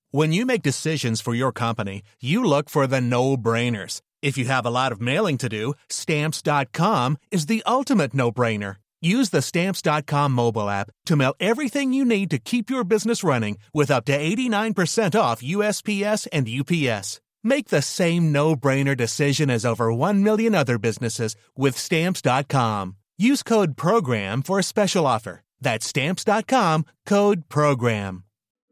When you make decisions for your company, you look for the no-brainers. If you have a lot of mailing to do, Stamps.com is the ultimate no-brainer. Use the Stamps.com mobile app to mail everything you need to keep your business running with up to 89% off USPS and UPS. Make the same no-brainer decision as over 1 million other businesses with Stamps.com. Use code PROGRAM for a special offer. That's Stamps.com, code PROGRAM.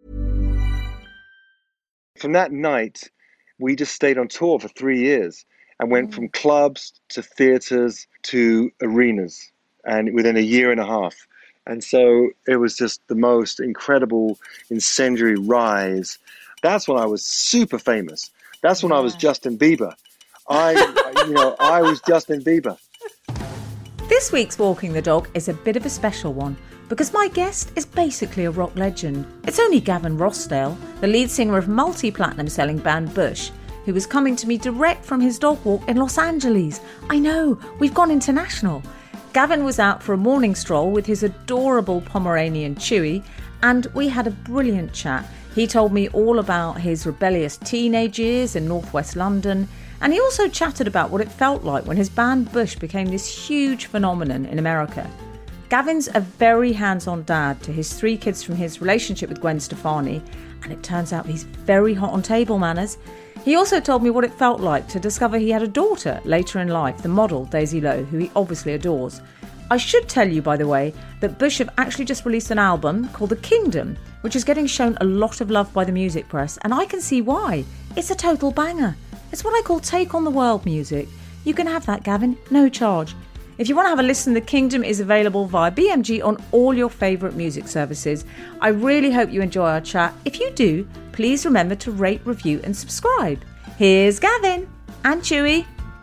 From that night, we just stayed on tour for 3 years and went from clubs to theaters to arenas, and within a year and a half. And so it was just the most incredible incendiary rise. That's when I was super famous. That's when I was Justin Bieber. I was Justin Bieber. This week's Walking the Dog is a bit of a special one because my guest is basically a rock legend. It's only Gavin Rossdale, the lead singer of multi-platinum selling band Bush, who was coming to me direct from his dog walk in Los Angeles. I know, we've gone international. Gavin was out for a morning stroll with his adorable Pomeranian Chewy, and we had a brilliant chat. He told me all about his rebellious teenage years in northwest London, and he also chatted about what it felt like when his band Bush became this huge phenomenon in America. Gavin's a very hands-on dad to his 3 kids from his relationship with Gwen Stefani, and it turns out he's very hot on table manners. He also told me what it felt like to discover he had a daughter later in life, the model Daisy Lowe, who he obviously adores. I should tell you, by the way, that Bush have actually just released an album called The Kingdom, which is getting shown a lot of love by the music press, and I can see why. It's a total banger. It's what I call take on the world music. You can have that, Gavin, no charge. If you want to have a listen, The Kingdom is available via BMG on all your favourite music services. I really hope you enjoy our chat. If you do, please remember to rate, review and subscribe. Here's Gavin and Chewy.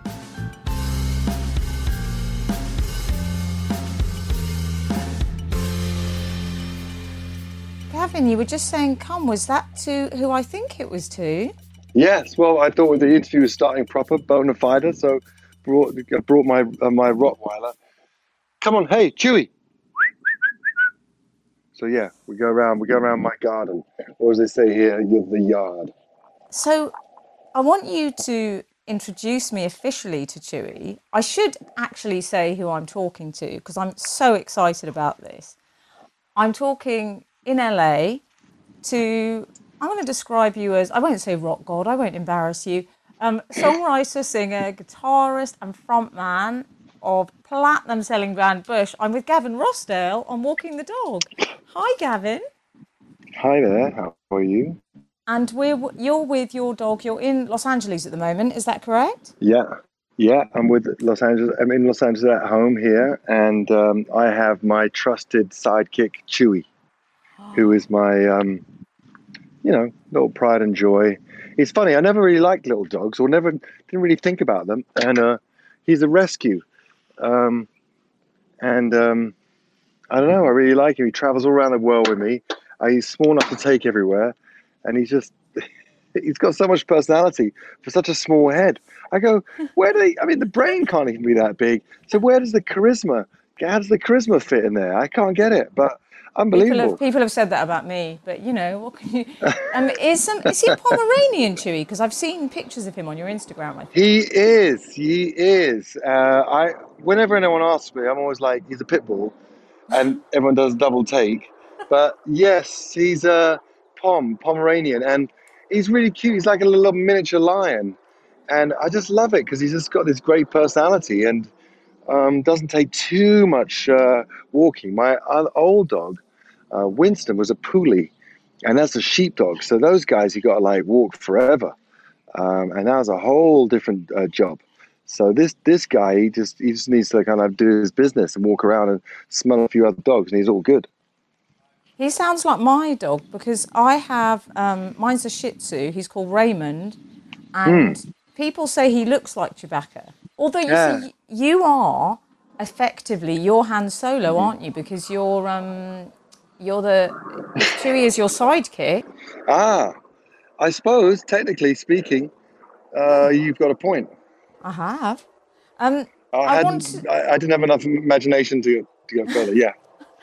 Gavin, you were just saying come. Was that to who I think it was to? Yes, well, I thought the interview was starting proper, bona fide, so brought my Rottweiler. Come on, hey, Chewy. So yeah, we go around my garden, or as they say here, the yard. So I want you to introduce me officially to Chewy. I should actually say who I'm talking to because I'm so excited about this. I'm talking in LA to, I'm going to describe you as, I won't say rock god, I won't embarrass you, songwriter, singer, guitarist and frontman of platinum selling band Bush. I'm with Gavin Rossdale on Walking the Dog. Hi, Gavin. Hi there, how are you? And you're with your dog, you're in Los Angeles at the moment, is that correct? Yeah, I'm with Los Angeles. I'm in Los Angeles at home here, and I have my trusted sidekick, Chewy, who is my, little pride and joy. It's funny, I never really liked little dogs, or didn't really think about them, and he's a rescue. I don't know, I really like him. He travels all around the world with me. He's small enough to take everywhere, and he's got so much personality for such a small head. I go, the brain can't even be that big. So where does the charisma, how does the charisma fit in there? I can't get it, but unbelievable. People have said that about me, but what can you... is he a Pomeranian, Chewy? Because I've seen pictures of him on your Instagram, I think. He is. Whenever anyone asks me, I'm always like, he's a pit bull, and everyone does double take. But yes, he's a Pomeranian, and he's really cute. He's like a little miniature lion, and I just love it because he's just got this great personality and doesn't take too much walking. My old dog, Winston, was a Puli, and that's a sheepdog. So those guys, you got to walk forever, and that was a whole different job. So this guy, he just needs to kind of do his business and walk around and smell a few other dogs, and he's all good. He sounds like my dog because I have, mine's a Shih Tzu. He's called Raymond, and people say he looks like Chewbacca. Although you see, you are effectively you're Han Solo, aren't you? Because you're Chewie is your sidekick. I suppose technically speaking, you've got a point. I have. I didn't have enough imagination to go further. Yeah.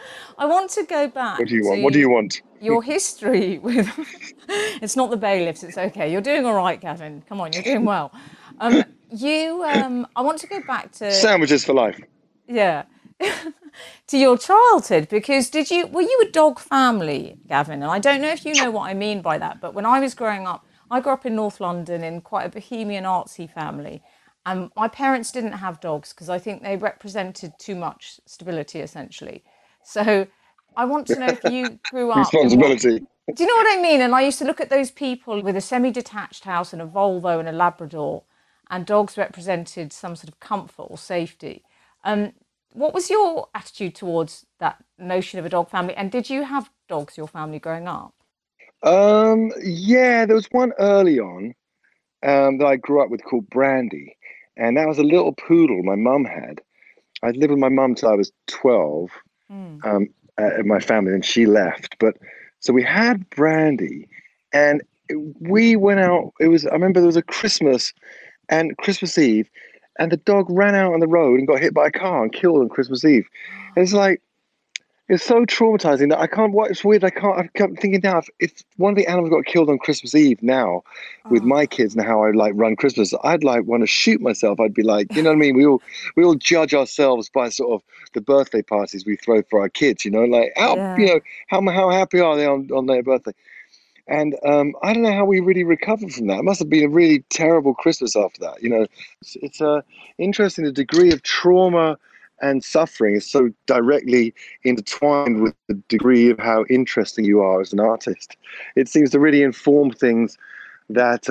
I want to go back What do you want? What do to you want? your history with. It's not the bailiffs. It's okay. You're doing all right, Gavin. Come on, you're doing well. I want to go back to Sandwiches for life. yeah, to your childhood because were you a dog family, Gavin? And I don't know if you know what I mean by that, but when I was growing up, I grew up in North London in quite a bohemian artsy family. And my parents didn't have dogs because I think they represented too much stability, essentially. So I want to know if you grew up in what. Responsibility. Do you know what I mean? And I used to look at those people with a semi-detached house and a Volvo and a Labrador, and dogs represented some sort of comfort or safety. What was your attitude towards that notion of a dog family? And did you have dogs, your family, growing up? Yeah, there was one early on that I grew up with called Brandy, and that was a little poodle my mum had. I lived with my mum till I was 12, Mm. in my family, and she left. But so we had Brandy, and we went out. I remember there was a Christmas and Christmas Eve, and the dog ran out on the road and got hit by a car and killed on Christmas Eve. And it's like, it's so traumatizing that I can't. What it's weird. I kept thinking now if one of the animals got killed on Christmas Eve now, with Oh, my kids and how I like run Christmas, I'd like want to shoot myself. I'd be like, you know what I mean? We all judge ourselves by sort of the birthday parties we throw for our kids. You know, like yeah. how happy are they on their birthday? And I don't know how we really recovered from that. It must have been a really terrible Christmas after that. You know, it's interesting the degree of trauma and suffering is so directly intertwined with the degree of how interesting you are as an artist. It seems to really inform things that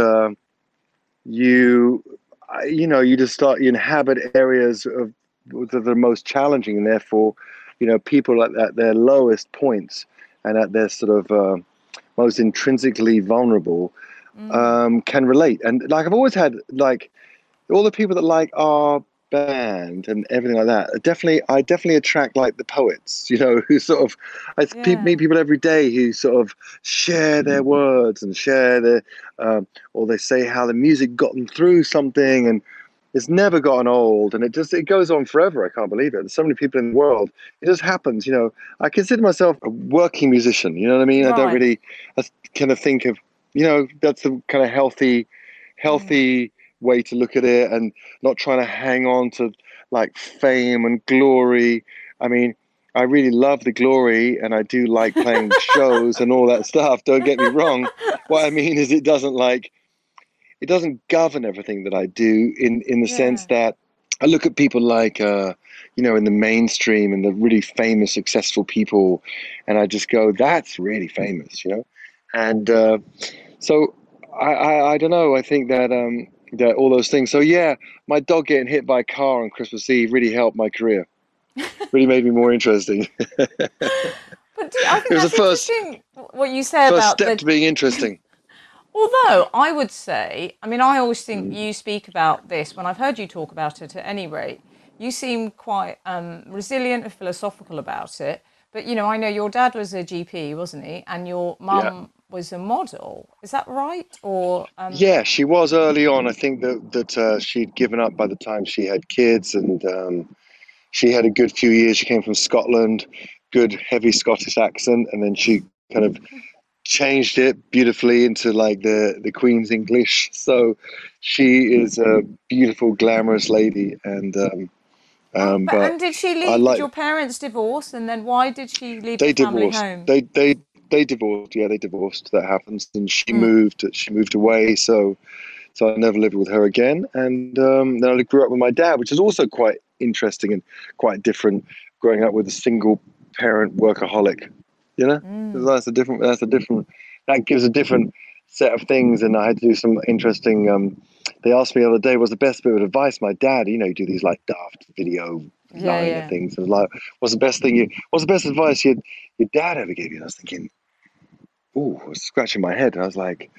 you you just you inhabit areas of that are most challenging, and therefore, people at their lowest points and at their sort of most intrinsically vulnerable Mm. can relate. And like I've always had like all the people that like our band and everything like that. I definitely attract like the poets, who sort of meet Yeah. people every day who sort of share their words and share their or they say how the music got them through something, and it's never gotten old, and it goes on forever. I can't believe it. There's so many people in the world. It just happens. I consider myself a working musician. You know what I mean? I don't Right. really I kind of think of, that's the kind of Mm. healthy way to look at it, and not trying to hang on to like fame and glory. I mean, I really love the glory, and I do like playing shows and all that stuff. Don't get me wrong. What I mean is, it doesn't govern everything that I do in the sense Yeah. that I look at people like, in the mainstream and the really famous, successful people, and I just go, that's really famous. And so I don't know. I think that all those things. So yeah, my dog getting hit by a car on Christmas Eve really helped my career. Really made me more interesting. But I It think was the that's first interesting what you say first about step the. to being interesting. Although I would say, I mean, I always think Mm. you speak about this when I've heard you talk about it at any rate. You seem quite resilient and philosophical about it. But, I know your dad was a GP, wasn't he? And your Yeah. mum was a model. Is that right? Or, Yeah, she was early on. I think that she'd given up by the time she had kids, and she had a good few years. She came from Scotland, good heavy Scottish accent, and then she kind of changed it beautifully into like the Queen's English. So she is a beautiful, glamorous lady, and oh, but, but and did she I leave? Did like your parents divorce? And then why did she leave the they family divorced. home? They divorced. Yeah, they divorced. That happens, and she Mm. moved. She moved away. So I never lived with her again. And then I grew up with my dad, which is also quite interesting and quite different. Growing up with a single parent workaholic, you know, Mm. that gives a different set of things. And I had to do some interesting. They asked me the other day, "What's the best bit of advice?" My dad, you do these like daft video Yeah, designer yeah. things. And like, what's the best advice your dad ever gave you? And I was thinking, I was scratching my head. And I was like,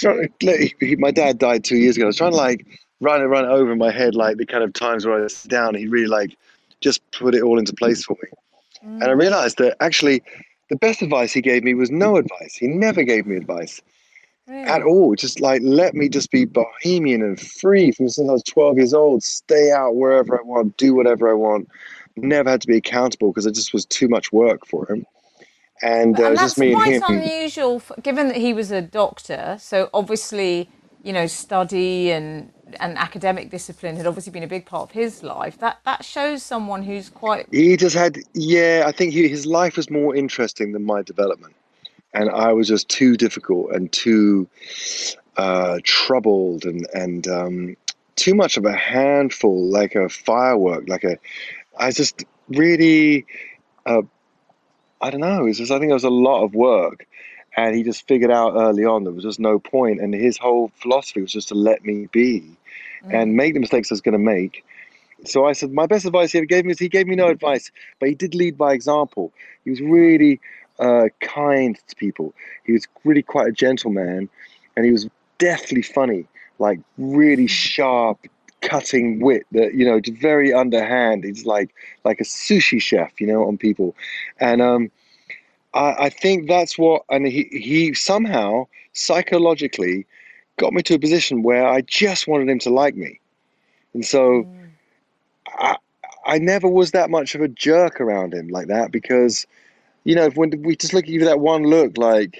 my dad died 2 years ago. I was trying to like run over in my head, like the kind of times where I was down. He really like just put it all into place for me. And I Mm. realized that actually the best advice he gave me was no advice. He never gave me advice at Really? all. Just like let me just be bohemian and free from since I was 12 years old, stay out wherever I want, do whatever I want. never had to be accountable because it just was too much work for him. And it And was just that's me and quite him. unusual, given that he was a doctor. So obviously, study and academic discipline had obviously been a big part of his life. That shows someone who's quite. He just had, yeah, I think his life was more interesting than my development. And I was just too difficult and too troubled and too much of a handful, like a firework, I just really, uh, I don't know, I think it was a lot of work. And he just figured out early on there was just no point. And his whole philosophy was just to let me be and make the mistakes I was going to make. So I said, my best advice he ever gave me is he gave me no advice, but he did lead by example. He was really kind to people. He was really quite a gentleman, and he was deathly funny, like really sharp, cutting wit that, just very underhand. He's like a sushi chef, on people. And I think that's what, and he somehow psychologically got me to a position where I just wanted him to like me. And so I, I never was that much of a jerk around him like that because, when we just look at you with that one look, like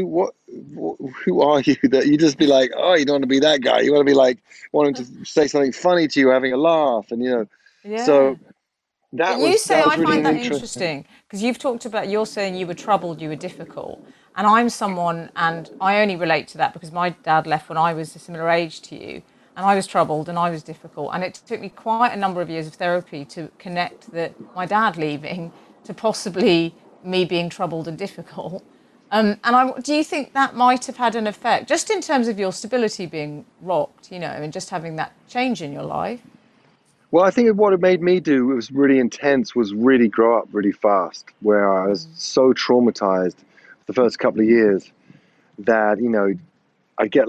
who are you? That you just be like, oh, you don't want to be that guy. You want to be like wanting to say something funny to you, having a laugh, and Yeah. so But that you was say, that was I really find that interesting. interesting because you've talked about, you're saying you were troubled, you were difficult. And I'm someone, and I only relate to that because my dad left when I was a similar age to you. And I was troubled and I was difficult. And it took me quite a number of years of therapy to connect that my dad leaving to possibly me being troubled and difficult. Do you think that might have had an effect, just in terms of your stability being rocked, and just having that change in your life? Well, I think what it made me do, it was really intense, was really grow up really fast, where I was so traumatized the first couple of years that, I'd get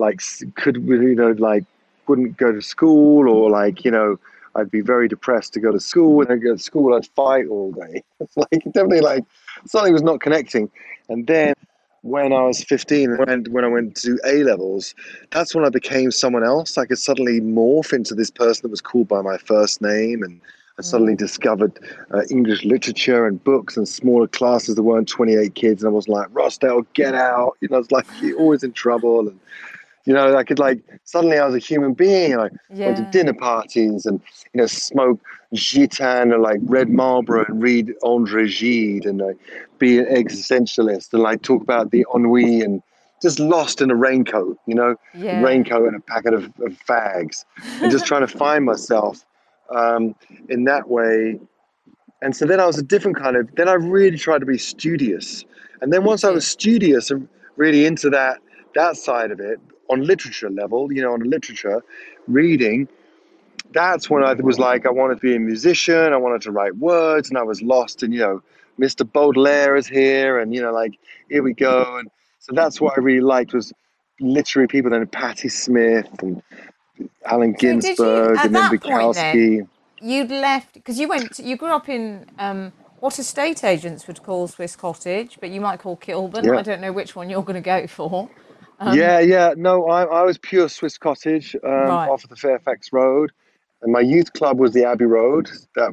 like wouldn't go to school or I'd be very depressed to go to school. And then go to school, I'd fight all day. It's like definitely like something was not connecting. And then when I was 15, when I went to A levels, that's when I became someone else. I could suddenly morph into this person that was called by my first name, and I suddenly discovered English literature and books and smaller classes. There weren't 28 kids, and I was like, Rossdale, get out! It's like you're always in trouble, and I could suddenly I was a human being, and I went to Yeah. dinner parties and smoke Gitan or Red Marlboro and read Andre Gide and be an existentialist and talk about the ennui and just lost in a raincoat, Yeah. raincoat and a packet of fags, and just trying to find myself in that way. And so then I was a different kind of. Then I really tried to be studious, and then You once I was did. studious and really into that side of it on literature level, on a literature reading, that's when I was like, I wanted to be a musician, I wanted to write words, and I was lost in, Mr. Baudelaire is here, and, here we go. And so that's what I really liked was literary people, then Patti Smith and Allen So did you, Ginsberg, at and then that point then, Bukowski. you'd left, because you grew up in what estate agents would call Swiss Cottage, but you might call Kilburn. I Yeah. don't know which one you're going to go for. Yeah, yeah. No, I was pure Swiss Cottage Right. off of the Fairfax Road, and my youth club was the Abbey Road.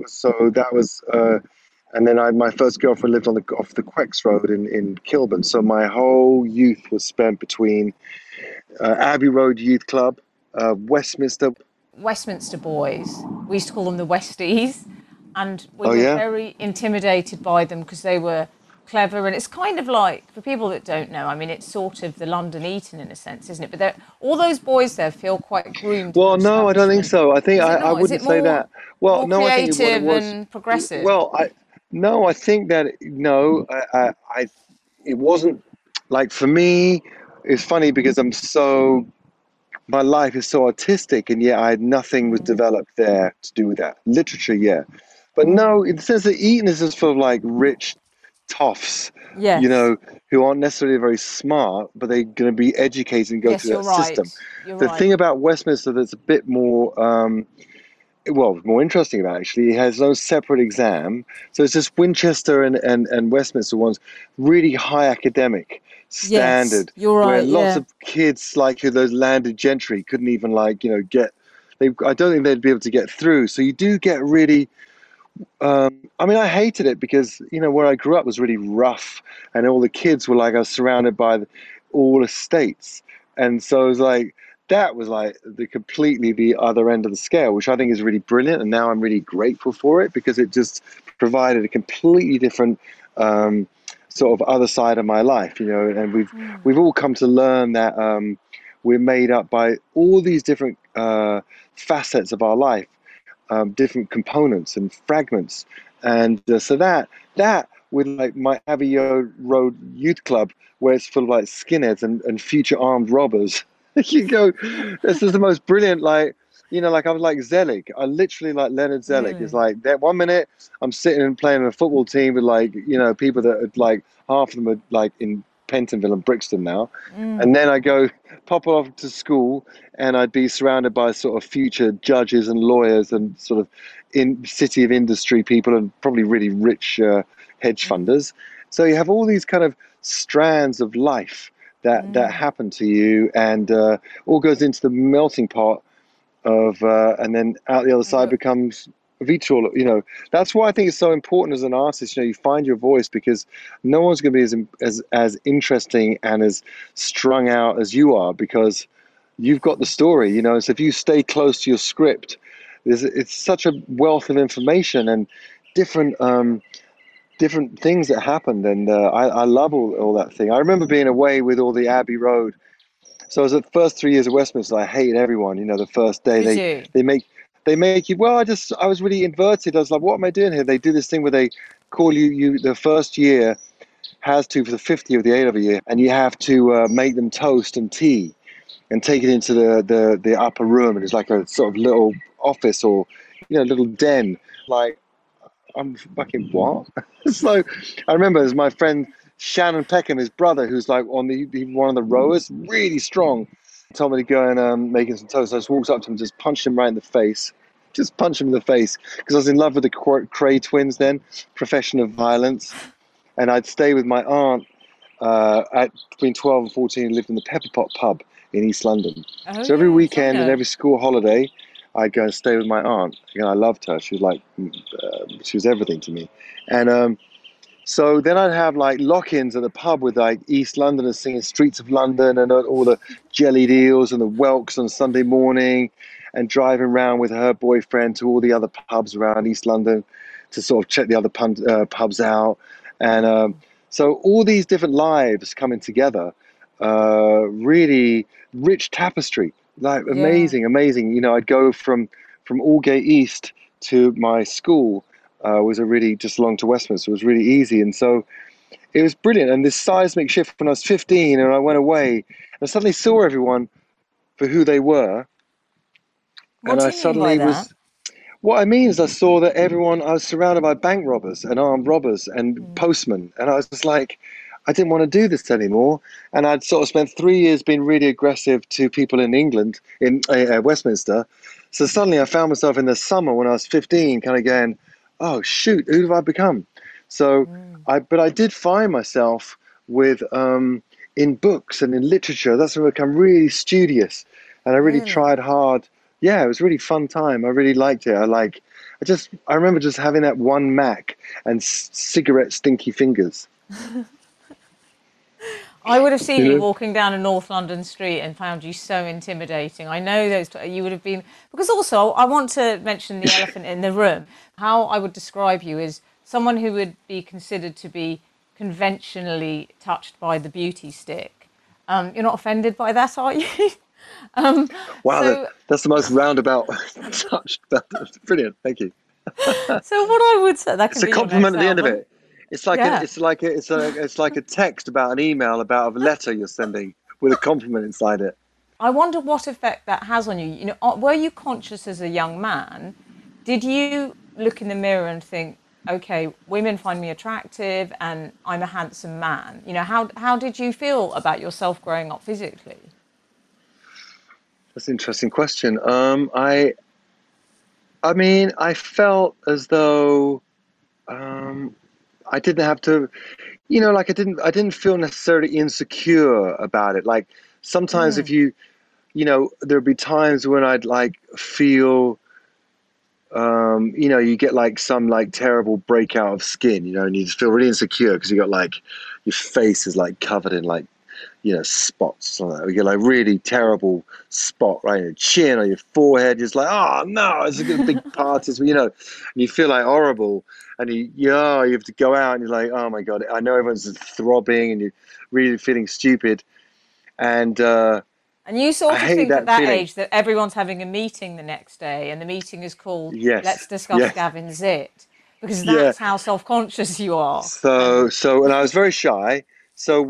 And then my first girlfriend lived off the Quex Road in Kilburn. So my whole youth was spent between Abbey Road Youth Club, Westminster. Westminster boys. We used to call them the Westies, and we Oh were yeah, very intimidated by them because they were clever. And it's kind of like, for people that don't know, I mean, it's sort of the London Eton in a sense, isn't it? But all those boys there feel quite groomed for well, no, I don't think establishment. so. I think Is it I not? Is it wouldn't say that. Well, more no, I think what it creative was. and progressive? Well, no, I think that no, it wasn't like for me. It's funny because my life is so artistic, and yet I had nothing was developed there to do with that. Literature, yeah, but no, in the sense that Eton is just full of rich toffs, you Yes. know, who aren't necessarily very smart, but they're going to be educated and go Yes, through you're that system. right. You're The right. thing about Westminster that's a bit more more interesting about actually, it has no separate exam. So it's just Winchester and Westminster ones, really high academic Yes, standard, you're where right. lots Yeah. of kids who those landed gentry couldn't even get. I don't think they'd be able to get through. So you do get really I mean, I hated it because, where I grew up was really rough, and all the kids were like, I was surrounded by all estates. And so it was like, that was like completely the other end of the scale, which I think is really brilliant. And now I'm really grateful for it because it just provided a completely different sort of other side of my life, and we've all come to learn that we're made up by all these different facets of our life, different components and fragments, and so that with like my Abbey Road Youth Club, where it's full of like skinheads and future armed robbers, you go, this is the most brilliant, like, like I was like Zelig. I literally like Leonard Zelig. It's Really? like that 1 minute I'm sitting and playing on a football team with like, people that are like half of them are like in Pentonville and Brixton now. And then I go pop off to school and I'd be surrounded by sort of future judges and lawyers and sort of in city of industry people and probably really rich hedge funders. So you have all these kind of strands of life that happen to you, and all goes into the melting pot of, and then out the other side becomes vitriol. That's why I think it's so important as an artist. You find your voice, because no one's going to be as interesting and as strung out as you are, because you've got the story. So if you stay close to your script, it's such a wealth of information and different different things that happened, and I love all that thing. I remember being away with all the Abbey Road. So I was at the first 3 years of Westminster. I hated everyone. The first day Did you? they make you. Well, I was really inverted. I was like, what am I doing here? They do this thing where they call you the first year has to, for the fifth year of the A-level year, and you have to make them toast and tea and take it into the upper room, and it's like a sort of little office or little den. Like, I'm fucking what? So I remember as my friend Shannon Peckham, his brother, who's like one of the rowers, really strong, told me to go and make him some toast. I just walked up to him, just punched him right in the face. Just punch him in the face, because I was in love with the Cray twins then, profession of violence. And I'd stay with my aunt at between 12 and 14, who lived in the Pepper Pot pub in East London. Oh, So every yes, I weekend and know. every school holiday, I'd go and stay with my aunt. I loved her. She was like, she was everything to me. And so then I'd have like lock-ins at the pub with like East Londoners singing Streets of London and all the jellied eels and the whelks on Sunday morning, and driving around with her boyfriend to all the other pubs around East London to sort of check the other pubs out. And so all these different lives coming together, really rich tapestry, like Yeah. amazing. I'd go from Aldgate East to my school, was a really just along to Westminster, was really easy. And so it was brilliant. And this seismic shift when I was 15 and I went away and I suddenly saw everyone for who they were. What And do I you mean by suddenly that? was, what I mean is I saw that I was surrounded by bank robbers and armed robbers and postmen. And I was just like, I didn't want to do this anymore. And I'd sort of spent 3 years being really aggressive to people in England, in Westminster. So suddenly I found myself in the summer when I was 15 kind of going, oh, shoot, who have I become? So but I did find myself with, in books and in literature. That's when I become really studious. And I really Really? tried hard. Yeah, it was a really fun time. I really liked it. I remember just having that one Mac and cigarette stinky fingers. I would have seen You you know? walking down a North London street and found you so intimidating. I know you would have been, because also I want to mention the elephant in the room. How I would describe you is someone who would be considered to be conventionally touched by the beauty stick. You're not offended by that, are you? um, Wow, so, that's the most roundabout touch. That's brilliant. Thank you. so what I would say, that It's can a be your next compliment at the end of album. it. It's like Yeah. it's like a text about an email about a letter you're sending with a compliment inside it. I wonder what effect that has on you. Were you conscious as a young man? Did you look in the mirror and think, okay, women find me attractive and I'm a handsome man? How did you feel about yourself growing up physically? That's an interesting question. I mean, I felt as though I didn't have to, like I didn't feel necessarily insecure about it. Like sometimes if there'd be times when I'd like feel you know, you get like some like terrible breakout of skin, you know, and you just feel really insecure because you got like your face is like covered in like, you know, spots or that. You get like really terrible spot right in your chin or your forehead. You're just like, oh no, it's a big party, you know, and you feel like horrible, and you have to go out and you're like, oh my god, I know everyone's throbbing and you're really feeling stupid, and And you I sort of hate think at that that feeling. age that everyone's having a meeting the next day, and the meeting is called "Let's Yes, discuss yes, Gavin Zit," because yeah. that's how self-conscious you are. And And I was very shy. So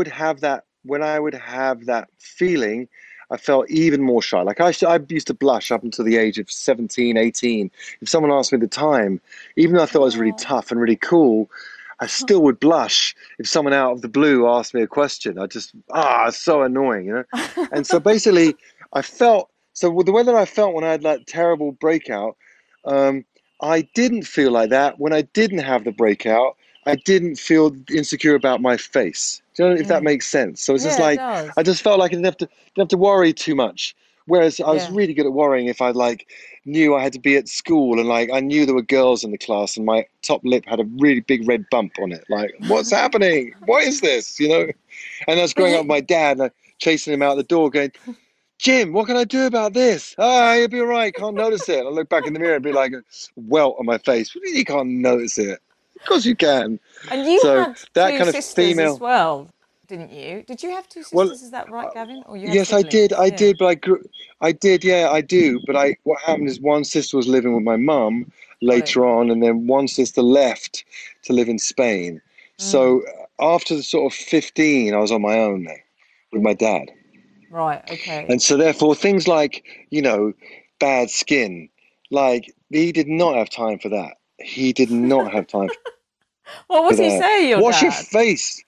when I would have that feeling, I felt even more shy. Like I used to blush up until the age of 17, 18. If someone asked me the time, even though I thought I was really oh, tough and really cool, I still would blush if someone out of the blue asked me a question. It's so annoying, you know? And so basically, I felt, so the way that I felt when I had that terrible breakout, um, I didn't feel like that when I didn't have the breakout. I didn't feel insecure about my face. Do you know if that mm, makes sense? So it's just yeah, it like I does. just felt like I didn't have to worry too much. Whereas I was Yeah. really good at worrying if I like knew I had to be at school and like I knew there were girls in the class and my top lip had a really big red bump on it. Like, what's happening? What is this? You know? And I was But growing up you, with my dad and chasing him out the door going, Jim, what can I do about this? Ah, you'll be all right. Can't notice it. I look back in the mirror and be like a welt on my face. What do you mean you can't notice it? Of course you can. and you So had that two kind of sisters as female. well, didn't you? Did you have two Well, sisters? Is that right, uh, Gavin? Or you had yes, I did. siblings? I Yeah. did, but I did. Yeah, I do. But what happened is one sister was living with my mum Got it. later on, and then one sister left to live in Spain. Mm, So after the sort of 15, I was on my own there with my dad. right. Okay. And so therefore things like, you know, bad skin, like he did not have time for that. He did not have time What for was he that. saying, your Wash your dad? face.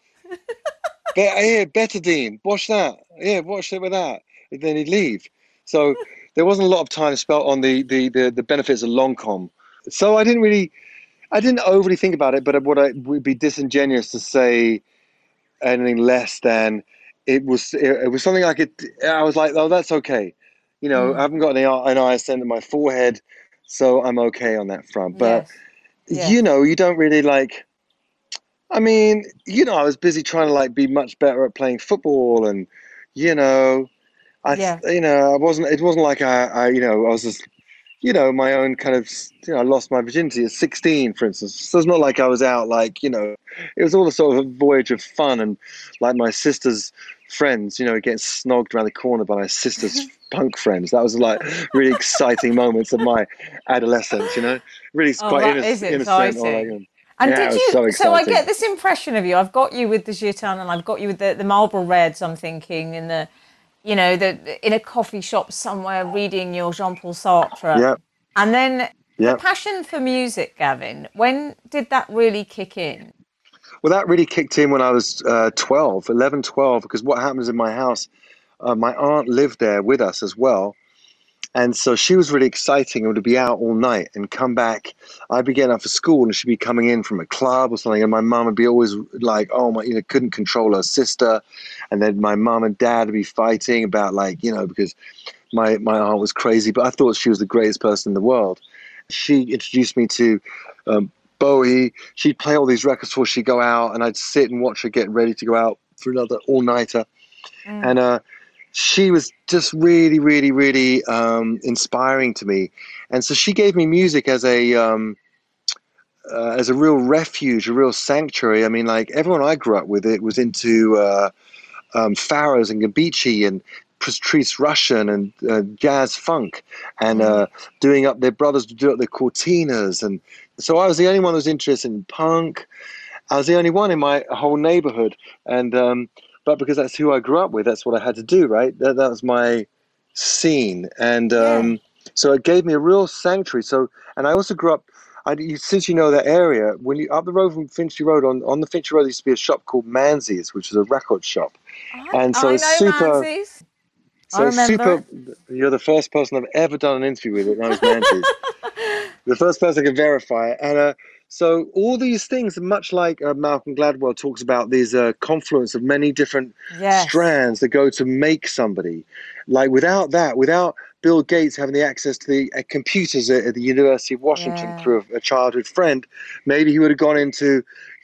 Here, betadine. Wash that. Yeah, wash it with that. And then he'd leave. So there wasn't a lot of time spent on the benefits of Longcom. So I didn't overly think about it, but what I would be disingenuous to say anything less than it was something I could. I was like, oh, that's okay. You know, I Mm, haven't got an ISN in my forehead, so I'm okay on that front. But yes. you Yes. know, you don't really like. I mean, you know, I was busy trying to like be much better at playing football, and you know, Yeah. I wasn't. It wasn't like you know, I was just my own kind of, I lost my virginity at 16, for instance. So it's not like I was out like, it was all a sort of a voyage of fun and like my sister's friends, getting snogged around the corner by my sister's punk friends. That was like really exciting moments of my adolescence, really Oh, quite that is innocent or like, exciting. And yeah, it did was you? so So I exciting. get this impression of you. I've got you with the Gitane, and I've got you with the Marlboro Reds. I'm thinking in the, in a coffee shop somewhere reading your Jean-Paul Sartre, Yeah, and then the yeah. passion for music, Gavin. When did that really kick in? Well, that really kicked in when I was 12, 11, 12, because what happens in my house, my aunt lived there with us as well. And so she was really exciting and would be out all night and come back. I'd be getting up for school and she'd be coming in from a club or something. And my mum would be always like, oh my, couldn't control her sister. And then my mum and dad would be fighting about like, because my aunt was crazy, but I thought she was the greatest person in the world. She introduced me to Bowie. She'd play all these records before she'd go out, and I'd sit and watch her get ready to go out for another all-nighter. Mm, And she was just really, really, really inspiring to me. And so she gave me music as a real refuge, a real sanctuary. I mean, like everyone I grew up with, it was into Pharaohs and Gabici and Patrice Rushen and jazz funk, and mm, doing up their brothers to do up their Cortinas. And so I was the only one who was interested in punk. I was the only one in my whole neighborhood. And but because that's who I grew up with, that's what I had to do, right? That was my scene. And yeah. so it gave me a real sanctuary. So, and I also grew up, since you know that area, when you up the road from Finchley Road, on the Finchley Road, there used to be a shop called Manzies, which was a record shop. And I know Manzies. I so remember. super, you're the first person I've ever done an interview with that knows Manzies. The first person can verify it. And so all these things, much like Malcolm Gladwell talks about these confluence of many different Yes. strands that go to make somebody. Like without Bill Gates having the access to the computers at the University of Washington Yeah. through a childhood friend, maybe he would have gone into,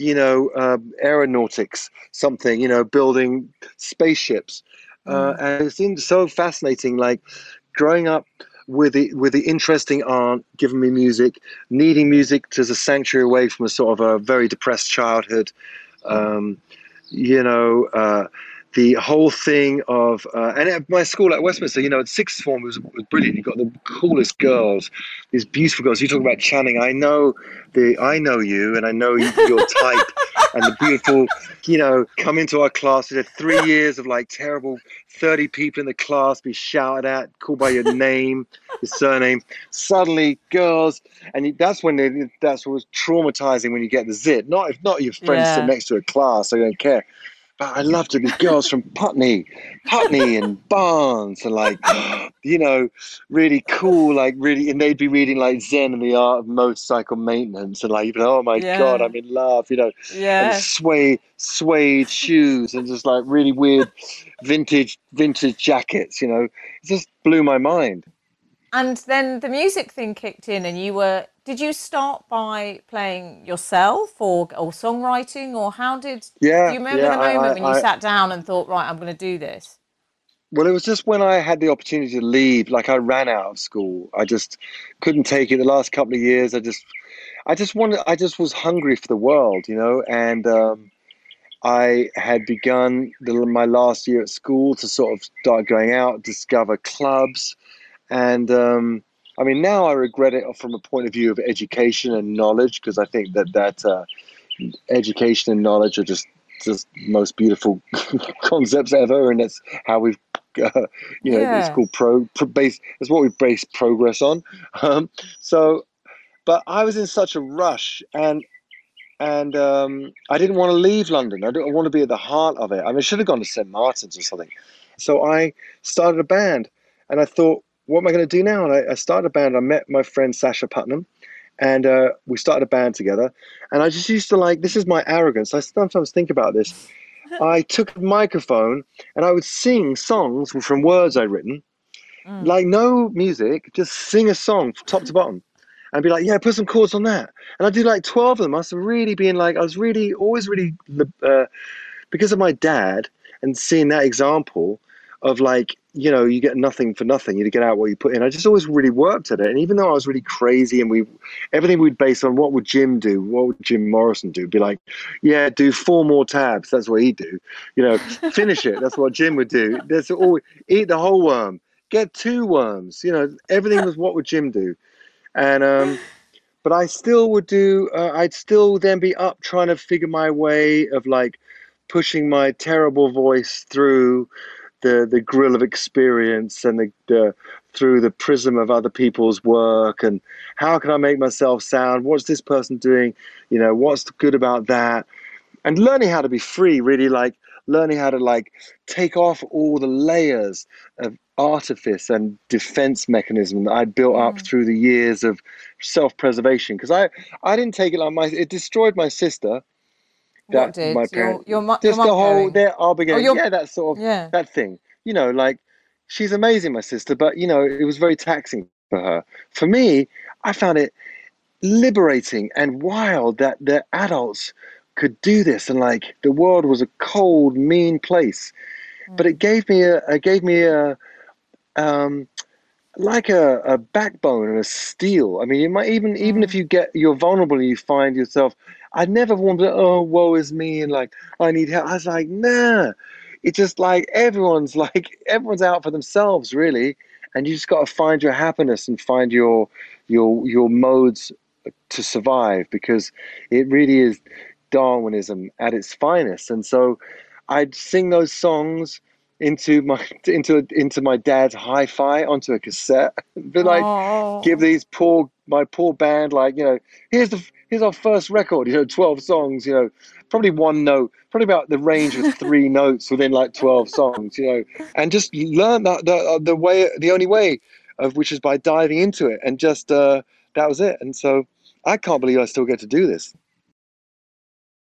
aeronautics, something, building spaceships. And it seemed so fascinating, like growing up with the interesting aunt giving me music, needing music as a sanctuary away from a sort of a very depressed childhood. Um, you know, the whole thing of, and at my school at Westminster, in sixth form was brilliant. You got the coolest girls, these beautiful girls. You talk about Channing. I know you, and I know your type, and the beautiful, come into our class. We had 3 years of like terrible 30 people in the class, be shouted at, called by your name, your surname. Suddenly, girls, and that's that's what was traumatizing when you get the zit. Not your friends sit Yeah. next to a class, so you don't care. But I loved it. These girls from Putney and Barnes, and like, really cool, like really, and they'd be reading like Zen and the Art of Motorcycle Maintenance, and like, oh my God, Yeah. I'm in love, and Yes. suede shoes, and just like really weird vintage jackets, it just blew my mind. And then the music thing kicked in, and did you start by playing yourself or songwriting, or do Yeah, you remember yeah. the moment when you I sat down and thought, right, I'm going to do this? Well, it was just when I had the opportunity to leave, like I ran out of school. I just couldn't take it. The last couple of years, I just was hungry for the world, and I had begun my last year at school to sort of start going out, discover clubs, and I mean, now I regret it from a point of view of education and knowledge, because I think that education and knowledge are just most beautiful concepts ever, and that's how we've it's Yeah. called base. It's what we've based progress on. Um, so, but I was in such a rush, and I didn't want to leave London. I don't want to be at the heart of it. I mean, I should have gone to St. Martin's or something. So I started a band, and I thought, what am I going to do now? And I started a band. I met my friend Sasha Putnam, and we started a band together. And I just used to, like, this is my arrogance. I sometimes think about this. I took a microphone and I would sing songs from words I'd written, Mm. like no music, just sing a song from top to bottom, and be like, yeah, put some chords on that. And I do like 12 of them. I was really being like, I was really always really, because of my dad and seeing that example of, like, you get nothing for nothing, you get out what you put in. I just always really worked at it. And even though I was really crazy, and everything we'd base on what would Jim do, what would Jim Morrison do, be like, yeah, do 4 more tabs. That's what he'd do. Finish it. That's what Jim would do. That's all. Eat the whole worm. Get 2 worms. Everything was what would Jim do. And but I still would do. I'd still then be up trying to figure my way of, like, pushing my terrible voice through the grill of experience, and through the prism of other people's work, and how can I make myself sound? What's this person doing? What's good about that? And learning how to be free, really, like learning how to, like, take off all the layers of artifice and defense mechanism that I'd built up Mm. through the years of self-preservation. Because I didn't take it like it destroyed my sister, What that did my parents, your just the mum whole, going? their Oh, argument, yeah, that sort of, yeah. that thing, like, she's amazing, my sister, but, it was very taxing for her. For me, I found it liberating and wild that the adults could do this, and, like, the world was a cold, mean place. But it Mm. gave me a um, like a backbone and a steel. I mean, you might even if Mm. you're vulnerable and you find yourself. I never wanted, oh, woe is me, and, like, I need help. I was like, nah. It's just like everyone's out for themselves, really, and you just got to find your happiness and find your modes to survive, because it really is Darwinism at its finest. And so I'd sing those songs into my dad's hi-fi onto a cassette. Be like, give Oh. my poor band, like, here's our first record, 12 songs, probably one note, probably about the range of 3 notes within, like, 12 songs, and just learn that the only way of which is by diving into it, and just that was it. And so I can't believe I still get to do this.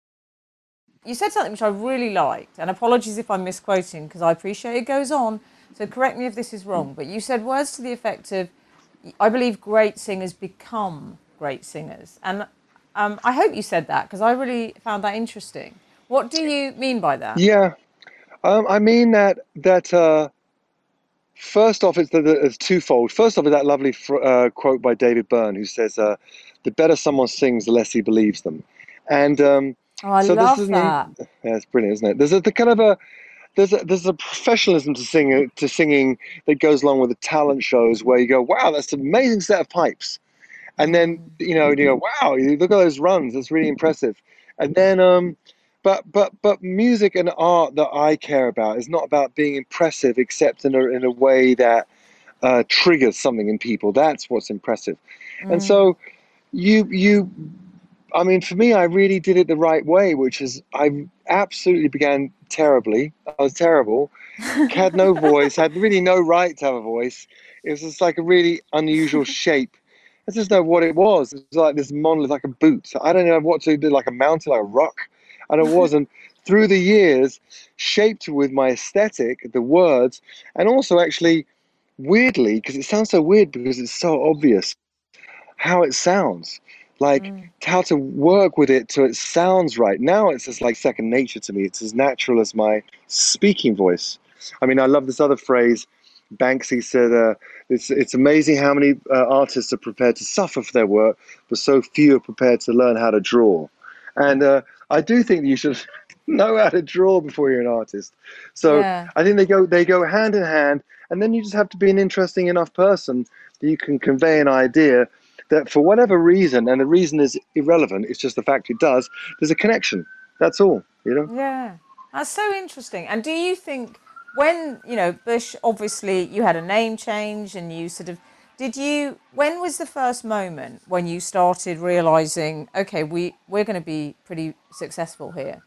You said something which I really liked, and apologies if I'm misquoting because I appreciate it goes on. So correct me if this is wrong, but you said words to the effect of, I believe great singers become great singers. And I hope you said that because I really found that interesting. What do you mean by that? Yeah, I mean that. First off, it's twofold. First off, is that lovely quote by David Byrne, who says, "The better someone sings, the less he believes them." And Oh, I so this love isn't. that. Yeah, it's brilliant, isn't it? The kind of there's a professionalism to singing that goes along with the talent shows where you go, "Wow, that's an amazing set of pipes," and then you go, "Wow, you look at those runs, that's really impressive," and then but music and art that I care about is not about being impressive, except in a way that triggers something in people. That's what's impressive. And so you I mean, for me, I really did it the right way, which is I absolutely began terribly. I was terrible, had no voice, had really no right to have a voice. It was just like a really unusual shape. I just know what it was. It was like this monolith, like a boot. I don't know what to do, like a mountain, like a rock. And it wasn't. Through the years, shaped with my aesthetic, the words, and also actually weirdly, because it sounds so weird because it's so obvious how it sounds, like how to work with it so it sounds right. Now it's just like second nature to me. It's as natural as my speaking voice. I mean, I love this other phrase. Banksy said, it's amazing how many artists are prepared to suffer for their work, but so few are prepared to learn how to draw. And I do think you should know how to draw before you're an artist. So Yeah. I think they go hand in hand, and then you just have to be an interesting enough person that you can convey an idea that for whatever reason, and the reason is irrelevant, it's just the fact it does, there's a connection. That's all, you know? Yeah, that's so interesting. And do you think when, Bush, obviously you had a name change and you sort of, when was the first moment when you started realizing, okay, we're going to be pretty successful here?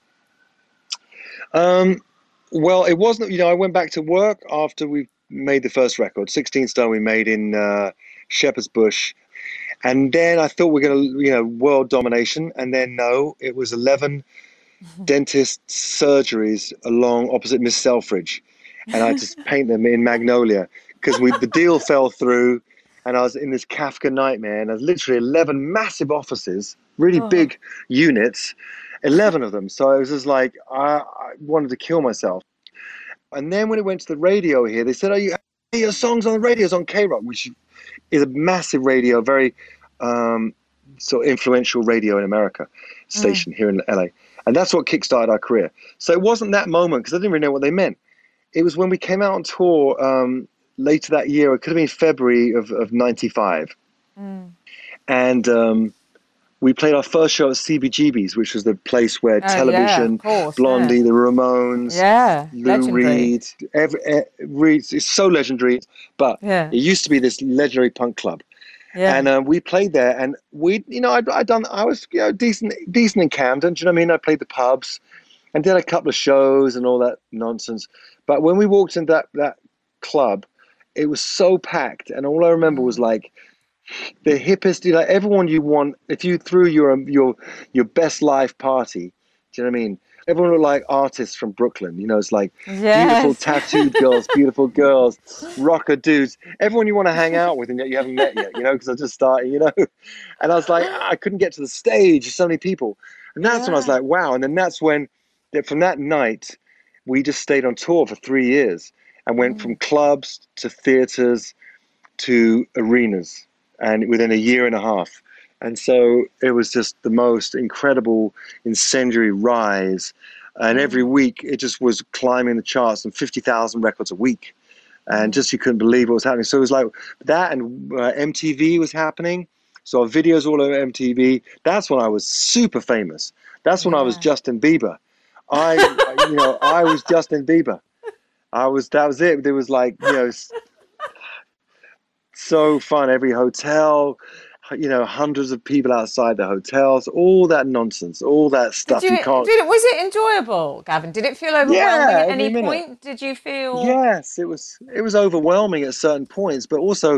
Well, it wasn't, I went back to work after we made the first record, 16 Stone we made in Shepherd's Bush. And then I thought we were going to, world domination. And then no, it was 11 dentist surgeries along opposite Miss Selfridge. And I just paint them in Magnolia because the deal fell through and I was in this Kafka nightmare. And I was literally 11 massive offices, really big units, 11 of them. So it was just like, I wanted to kill myself. And then when it went to the radio here, they said, your songs on the radio is on K-Rock, which is a massive radio, very sort of influential radio in America station here in LA. And that's what kickstarted our career. So it wasn't that moment because I didn't really know what they meant. It was when we came out on tour later that year. It could have been February of 95. And we played our first show at CBGB's, which was the place where Television, Blondie, the Ramones, Lou Reed, it's so legendary. But it used to be this legendary punk club. Yeah. And we played there, and I was decent in Camden. Do you know what I mean? I played the pubs, and did a couple of shows and all that nonsense. But when we walked into that club, it was so packed, and all I remember was like the hippest, everyone you want. If you threw your best life party, do you know what I mean? Everyone were like artists from Brooklyn, it's like beautiful tattooed girls, beautiful girls, rocker dudes, everyone you want to hang out with and yet you haven't met yet, because I just started, and I was like, I couldn't get to the stage, so many people. And that's when I was like, wow. And then that's when, from that night, we just stayed on tour for 3 years and went from clubs to theaters to arenas, and within a year and a half. And so it was just the most incredible incendiary rise. And every week it just was climbing the charts and 50,000 records a week. And just you couldn't believe what was happening. So it was like that, and MTV was happening. So our videos all over MTV. That's when I was super famous. That's when I was Justin Bieber. I was Justin Bieber. That was it. There was like, so fun. Every hotel, hundreds of people outside the hotels, all that nonsense, all that stuff. Was it enjoyable, Gavin? Did it feel overwhelming at any point? Did you feel? Yes, it was overwhelming at certain points, but also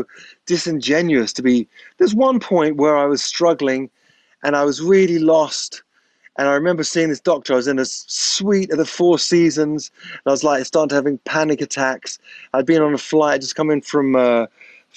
disingenuous to be. There's one point where I was struggling and I was really lost And I remember seeing this doctor. I was in a suite at the Four Seasons. And I was like, starting to having panic attacks. I'd been on a flight just coming from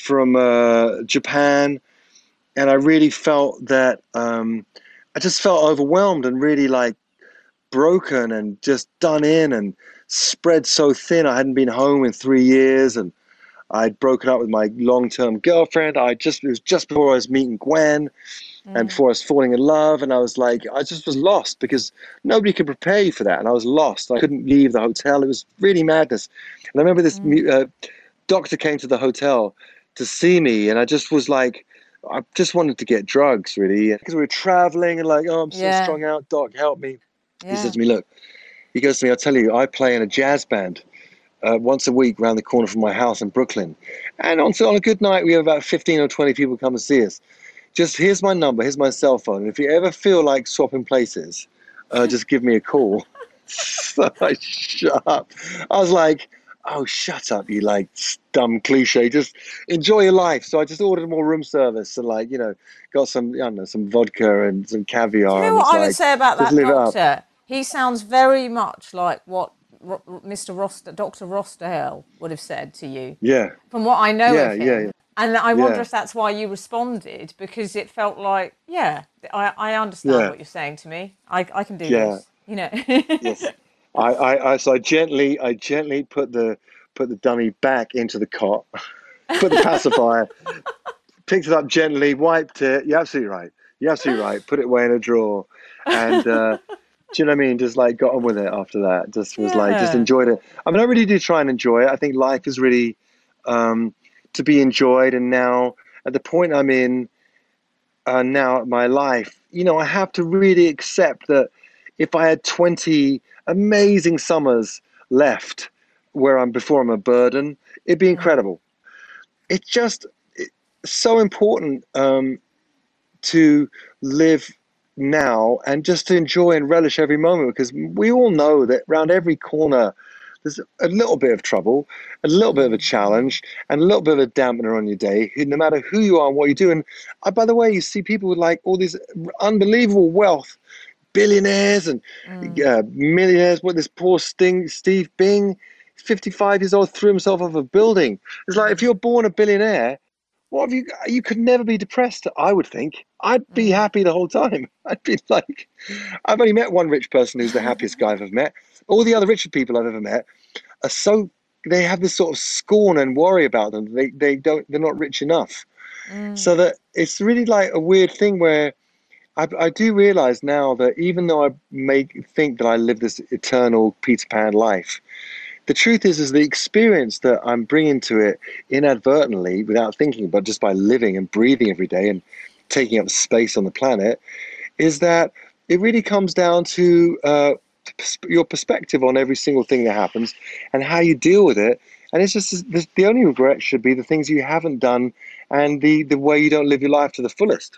Japan. And I really felt that I just felt overwhelmed and really like broken and just done in and spread so thin. I hadn't been home in 3 years, and I'd broken up with my long-term girlfriend. It was just before I was meeting Gwen and before I was falling in love. And I was like, I just was lost because nobody could prepare you for that. And I was lost. I couldn't leave the hotel. It was really madness. And I remember this doctor came to the hotel to see me, and I just was like, I just wanted to get drugs, really, because we were traveling and like, oh, I'm so strung out. Doc, help me. He said to me, look, he goes to me, I'll tell you, I play in a jazz band once a week around the corner from my house in Brooklyn. And on a good night, we have about 15 or 20 people come and see us. Just here's my number, here's my cell phone. And if you ever feel like swapping places, just give me a call. So I shut up. I was like, oh, shut up, you like dumb cliche. Just enjoy your life. So I just ordered more room service and like, got some, I don't know, some vodka and some caviar. Do you know what I would say about that doctor? He sounds very much like what Dr. Rossdale would have said to you. Yeah. From what I know of him. Yeah. And I wonder if that's why you responded, because it felt like, I understand what you're saying to me. I can do this, Yes. So I gently put the dummy back into the cot, put the pacifier, picked it up gently, wiped it. You're absolutely right. Put it away in a drawer, and do you know what I mean? Just like got on with it after that. Just was like, just enjoyed it. I mean, I really do try and enjoy it. I think life is really to be enjoyed. And now at the point I'm in now at my life, I have to really accept that if I had 20 amazing summers left before I'm a burden, it'd be incredible. It's so important to live now and just to enjoy and relish every moment, because we all know that around every corner there's a little bit of trouble, a little bit of a challenge, and a little bit of a dampener on your day, no matter who you are and what you do. And by the way, you see people with like all this unbelievable wealth, billionaires and millionaires. What this poor Steve Bing, 55 years old, threw himself off a building. It's like, if you're born a billionaire, what have you could never be depressed, I would think. I'd be happy the whole time. I'd be like, I've only met one rich person who's the happiest guy I've ever met. All the other richer people I've ever met they have this sort of scorn and worry about them. They're not rich enough. So that it's really like a weird thing where I do realize now that even though I may think that I live this eternal Peter Pan life, the truth is the experience that I'm bringing to it inadvertently, without thinking, but just by living and breathing every day and taking up space on the planet, is that it really comes down to your perspective on every single thing that happens and how you deal with it. And it's just the only regret should be the things you haven't done and the way you don't live your life to the fullest.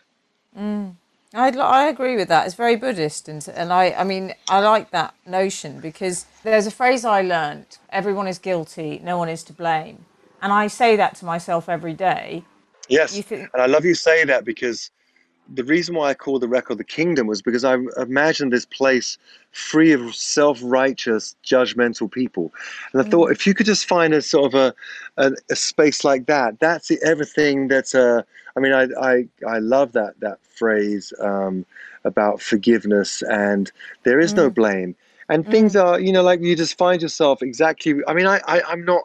I agree with that. It's very Buddhist, and I mean I like that notion, because there's a phrase I learned: everyone is guilty, no one is to blame. And I say that to myself every day. Yes, and I love you say that, because the reason why I called the record The Kingdom was because I imagined this place free of self-righteous, judgmental people. And I thought, if you could just find a sort of a space like that, that's everything that's I mean, I love that phrase about forgiveness, and there is no blame. And things are, like you just find yourself exactly. I mean, I'm not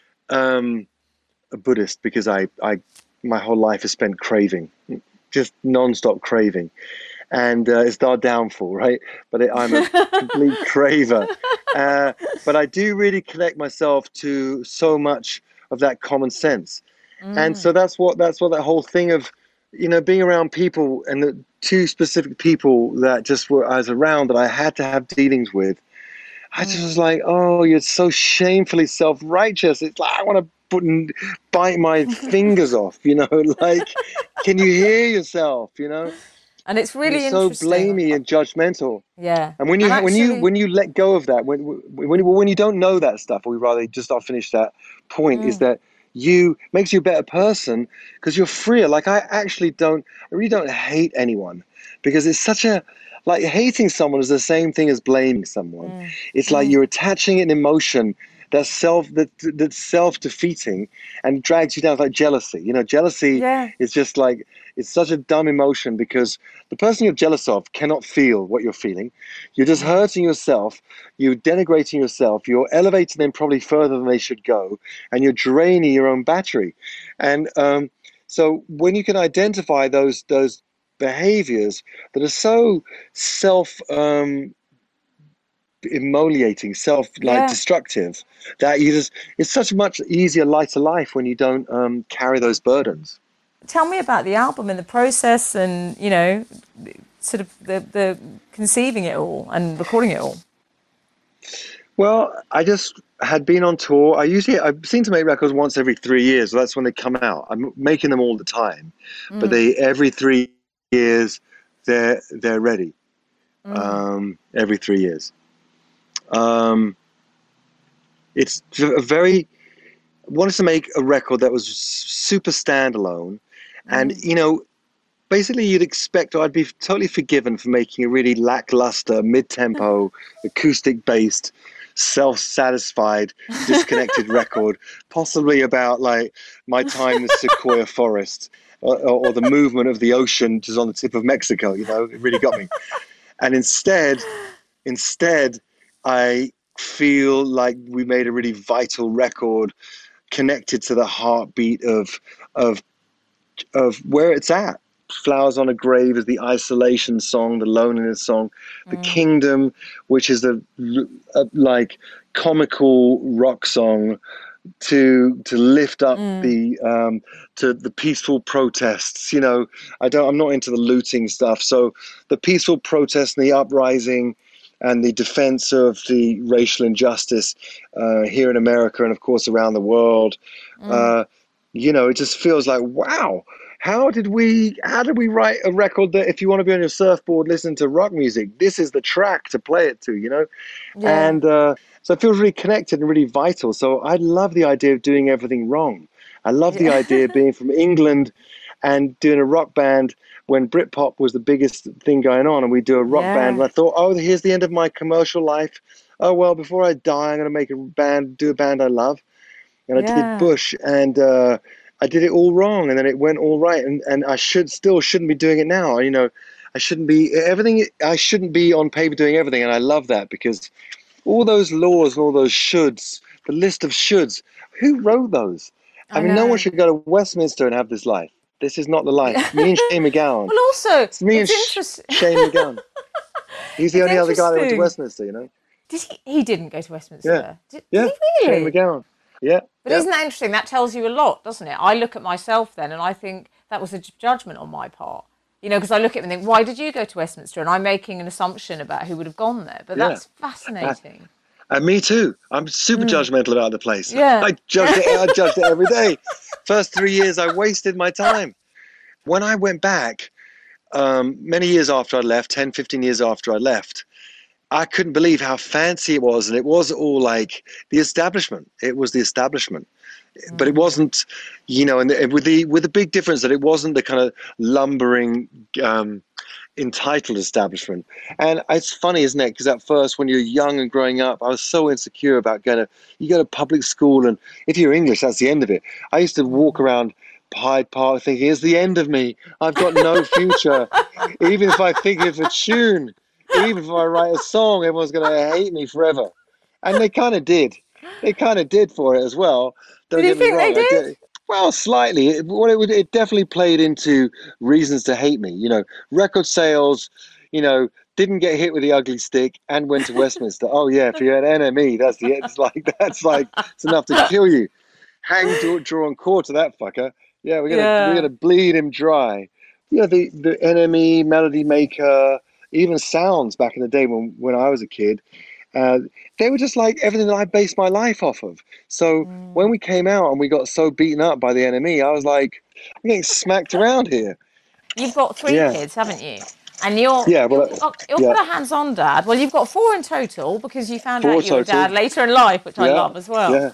a Buddhist, because my whole life is spent craving. Just non-stop craving, and it's our downfall, right? But I'm a complete craver. But I do really connect myself to so much of that common sense, and so that's what that whole thing of, being around people, and the two specific people that just were I was around that I had to have dealings with. I just was like, oh, you're so shamefully self-righteous. It's like I want to bite my fingers off, like, can you hear yourself, And it's really so interesting. blamey and judgmental. Yeah. And when you let go of that, when you don't know that stuff, or I'll finish that point, is that makes you a better person, because you're freer. Like I really don't hate anyone, because it's such like hating someone is the same thing as blaming someone. It's like you're attaching an emotion that's self-defeating and drags you down. It's like jealousy. Jealousy Yeah. is just like, it's such a dumb emotion because the person you're jealous of cannot feel what you're feeling. You're just hurting yourself. You're denigrating yourself. You're elevating them probably further than they should go, and you're draining your own battery. And so when you can identify those behaviors that are so emoliating, destructive, that it's such a much easier, lighter life when you don't carry those burdens. Tell me about the album and the process, and sort of the conceiving it all and recording it all. Well, I just had been on tour. I seem to make records once every 3 years. So that's when they come out. I'm making them all the time, but every 3 years they're ready. Every 3 years. It's wanted to make a record that was super standalone, and basically you'd expect I'd be totally forgiven for making a really lackluster, mid-tempo, acoustic-based, self-satisfied, disconnected record, possibly about like my time in the Sequoia Forest or the movement of the ocean just on the tip of Mexico. It really got me. And instead, I feel like we made a really vital record connected to the heartbeat of where it's at. Flowers on a Grave is the isolation song, the loneliness song. The Kingdom, which is the like comical rock song to lift up to the peaceful protests. I'm not into the looting stuff. So the peaceful protest and the uprising and the defense of the racial injustice here in America and of course around the world. It just feels like, wow, how did we write a record that if you want to be on your surfboard listening to rock music, this is the track to play it to, Yeah. And so it feels really connected and really vital. So I love the idea of doing everything wrong. I love the idea of being from England and doing a rock band when Britpop was the biggest thing going on, and we do a rock band. And I thought, oh, here's the end of my commercial life. Oh, well, before I die, I'm going to make do a band I love. And I did Bush, and I did it all wrong, and then it went all right. And I shouldn't be doing it now. I shouldn't be on paper doing everything. And I love that because all those laws and all those shoulds, the list of shoulds, who wrote those? I mean, no one should go to Westminster and have this life. This is not the life. Me and Shane MacGowan. Well, also, it's me and Shane MacGowan. He's the only other guy that went to Westminster, Did he? He didn't go to Westminster. Yeah. Did he really? Shane MacGowan. Yeah. But isn't that interesting? That tells you a lot, doesn't it? I look at myself then and I think that was a judgment on my part. Because I look at him and think, why did you go to Westminster? And I'm making an assumption about who would have gone there. But that's fascinating. And me too. I'm super judgmental about the place. Yeah. I judged it every day. First 3 years, I wasted my time. When I went back, many years after I left, 10, 15 years after I left, I couldn't believe how fancy it was. And it was all like the establishment. It was the establishment. But it wasn't, and with the big difference that it wasn't the kind of lumbering, entitled establishment. And it's funny, isn't it? Because at first, when you're young and growing up, I was so insecure about you go to public school, and if you're English, that's the end of it. I used to walk around Hyde Park thinking, it's the end of me. I've got no future. Even if I think of a tune, even if I write a song, everyone's going to hate me forever. And they kind of did. They kind of did for it as well. Don't get me wrong. They did? Well, slightly. It definitely played into reasons to hate me. Record sales, didn't get hit with the ugly stick and went to Westminster. Oh yeah, if you're an NME, it's enough to kill you. Hang, draw, and quarter that fucker. Yeah, we're gonna bleed him dry. The NME, Melody Maker, even Sounds back in the day when I was a kid. They were just like everything that I based my life off of. So when we came out and we got so beaten up by the NME, I was like, I'm getting smacked around here. You've got 3 kids, haven't you? And you're put a hands-on dad. Well, you've got 4 in total because you found out you were a dad later in life, which I love as well. Yeah.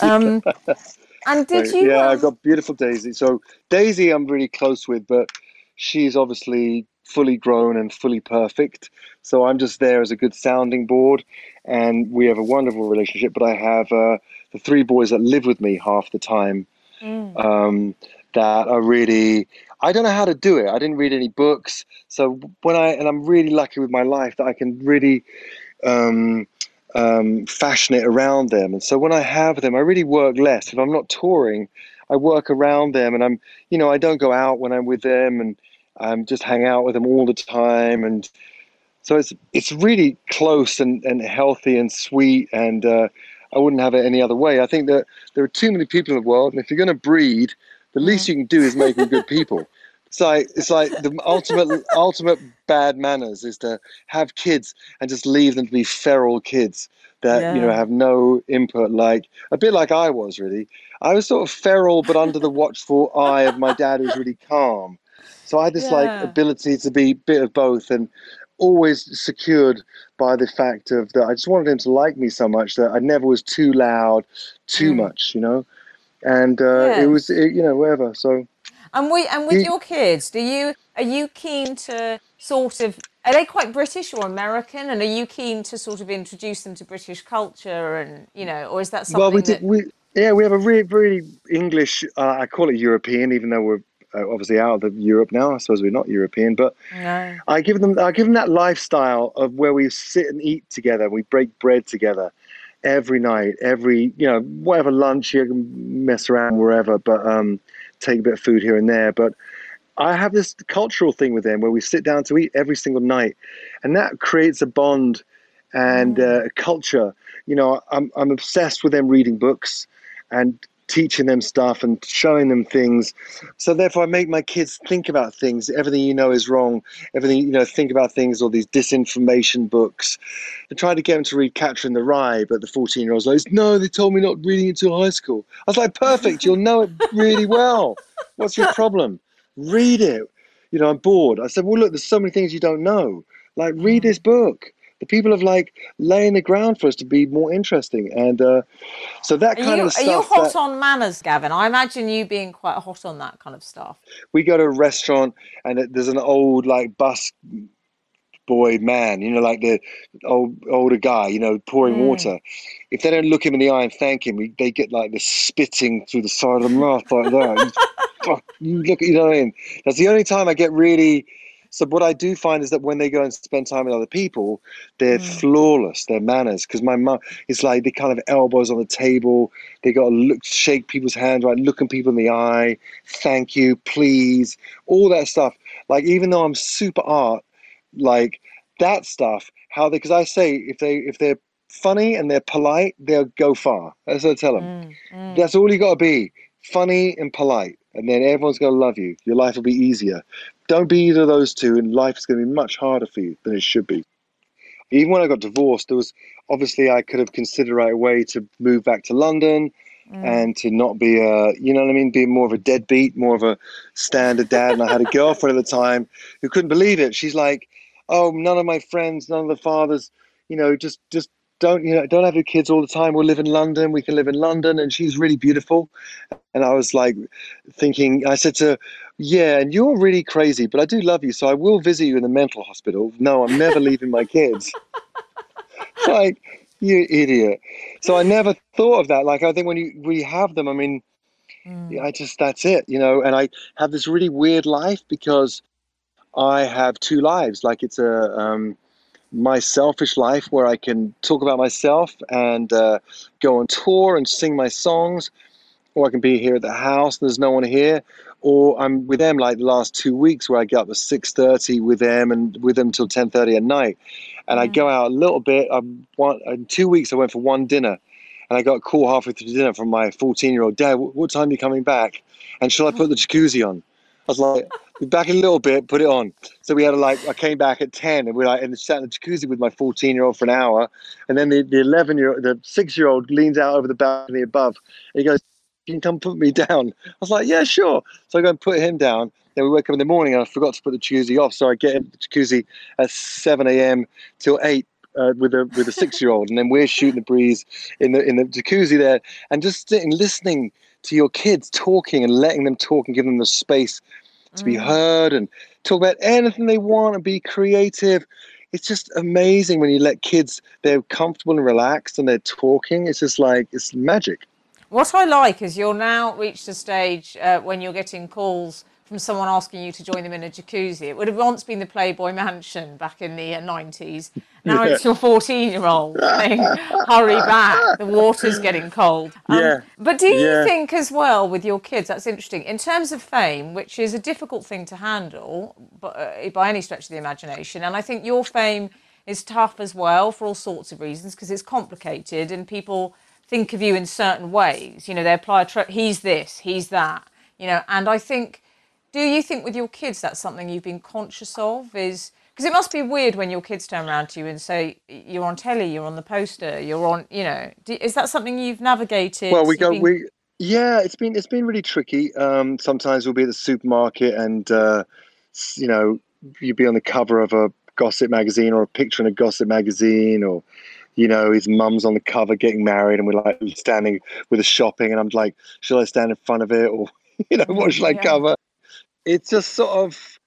And did you? Yeah, I've got beautiful Daisy. So Daisy I'm really close with, but she's obviously fully grown and fully perfect. So I'm just there as a good sounding board, and we have a wonderful relationship. But I have the three boys that live with me half the time, that are really, I don't know how to do it. I didn't read any books. So and I'm really lucky with my life that I can really fashion it around them. And so when I have them, I really work less. If I'm not touring, I work around them, and I don't go out when I'm with them, and just hang out with them all the time. And so it's really close and healthy and sweet, and I wouldn't have it any other way. I think that there are too many people in the world, and if you're going to breed, the least you can do is make them good people. It's like the ultimate bad manners is to have kids and just leave them to be feral kids that have no input, like a bit like I was. Really, I was sort of feral, but under the watchful eye of my dad, who's really calm. So I had this like ability to be a bit of both, and always secured by the fact of that I just wanted him to like me so much that I never was too loud, too much, and it was, whatever. So. And with your kids, are you keen to sort of, are they quite British or American, and are you keen to sort of introduce them to British culture, and or is that something we have a really, really English, I call it European, even though we're obviously out of Europe now. I suppose we're not European, but no. I give them that lifestyle of where we sit and eat together, we break bread together every night, whatever lunch, you can mess around wherever, but take a bit of food here and there. But I have this cultural thing with them where we sit down to eat every single night, and that creates a bond and a culture. I'm obsessed with them reading books and teaching them stuff and showing them things. So therefore I make my kids think about things. Everything is wrong. Everything, think about things, all these disinformation books. I tried to get them to read Catcher in the Rye, but the 14-year-old's like, no, they told me not reading until high school. I was like, perfect, you'll know it really well. What's your problem? Read it. I'm bored. I said, well, look, there's so many things you don't know. Like, read this book. The people have laying the ground for us to be more interesting. And so that kind of stuff. Are you hot on manners, Gavin? I imagine you being quite hot on that kind of stuff. We go to a restaurant and there's an old bus boy man, like the older guy, pouring water. If they don't look him in the eye and thank him, they get this spitting through the side of the mouth like that. You look, you know what I mean? That's the only time I get really. So what I do find is that when they go and spend time with other people, they're flawless, their manners. Because my mum, it's like they kind of elbows on the table. They got to shake people's hands, looking people in the eye, thank you, please, all that stuff. Even though I'm super art, that stuff, because I say if they're funny and they're polite, they'll go far. That's what I tell them. That's all you got to be, funny and polite. And then everyone's going to love you. Your life will be easier. Don't be either of those two, and life is going to be much harder for you than it should be. Even when I got divorced, there was obviously I could have considered right away to move back to London and to not be be more of a deadbeat, more of a standard dad. And I had a girlfriend at the time who couldn't believe it. She's like, oh, none of my friends, none of the fathers, just don't have your kids all the time. We'll live in London. We can live in London. And she's really beautiful. And I was thinking, I said to her, yeah, and you're really crazy, but I do love you. So I will visit you in the mental hospital. No, I'm never leaving my kids. You idiot. So I never thought of that. I think when we have them, that's it, and I have this really weird life because I have two lives. It's my selfish life where I can talk about myself and go on tour and sing my songs, or I can be here at the house and there's no one here, or I'm with them the last 2 weeks where I get up at 6:30 with them and with them till 10:30 at night, and I go out a little bit. In 2 weeks I went for one dinner, and I got a call halfway through dinner from my 14-year-old dad. What time are you coming back? And shall I put the jacuzzi on? I was like, be back in a little bit, put it on. So we had I came back at 10 and we and sat in the jacuzzi with my 14-year-old for an hour. And then the 6-year-old leans out over the balcony above and he goes, can you come put me down? I was like, yeah, sure. So I go and put him down. Then we wake up in the morning and I forgot to put the jacuzzi off. So I get in the jacuzzi at 7 a.m. till 8 with a 6-year-old. And then we're shooting the breeze in the jacuzzi there and just sitting, listening to your kids talking and letting them talk and giving them the space to be heard and talk about anything they want and be creative. It's just amazing when you let kids, they're comfortable and relaxed and they're talking. It's just like, it's magic. What I like is you're now reached a stage when you're getting calls from someone asking you to join them in a jacuzzi. It would have once been the Playboy Mansion back in the 90s. Now it's your 14-year-old saying, hurry back, the water's getting cold. But do you think as well with your kids, that's interesting, in terms of fame, which is a difficult thing to handle by any stretch of the imagination, and I think your fame is tough as well for all sorts of reasons because it's complicated and people think of you in certain ways. You know, they apply he's this, he's that, you know, and I think, do you think with your kids that's something you've been conscious of? Is because it must be weird when your kids turn around to you and say, you're on telly, you're on the poster, you're on, you know, is that something you've navigated? Well, yeah, it's been really tricky. Sometimes we'll be at the supermarket and, you know, you'd be on the cover of a gossip magazine or a picture in a gossip magazine, or, you know, his mum's on the cover getting married and we're like standing with the shopping and I'm like, should I stand in front of it, or, you know, what should I cover? It's just sort of,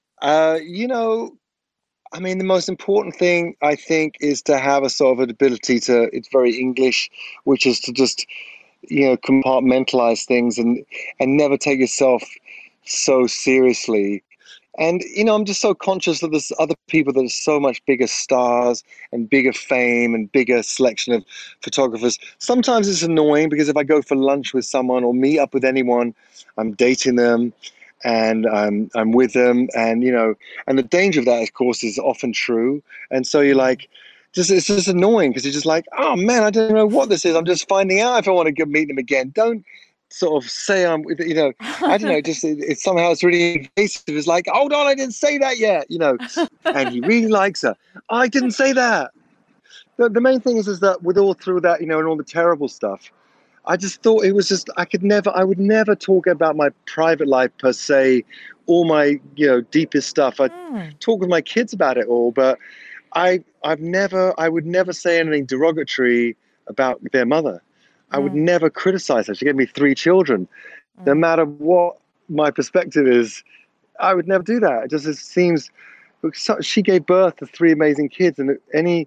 you know, I mean, the most important thing I think is to have a sort of an ability to, it's very English, which is to just, you know, compartmentalize things and never take yourself so seriously. And, you know, I'm just so conscious that there's other people that are so much bigger stars and bigger fame and bigger selection of photographers. Sometimes it's annoying because if I go for lunch with someone or meet up with anyone, I'm dating them and I'm with them. And, you know, and the danger of that, of course, is often true. And so you're like, it's just annoying because you're just like, oh, man, I don't know what this is. I'm just finding out if I want to meet them again. Don't sort of say I'm, you know, I don't know, just it somehow it's really invasive. It's like, hold on, I didn't say that yet, you know, and he really likes her. I didn't say that. The main thing is that with all through that, you know, and all the terrible stuff, I just thought it was just, I would never talk about my private life per se, all my, you know, deepest stuff. I talk with my kids about it all, but I would never say anything derogatory about their mother. I would never criticize her. She gave me 3 children. No matter what my perspective is, I would never do that. It seems, she gave birth to 3 amazing kids, and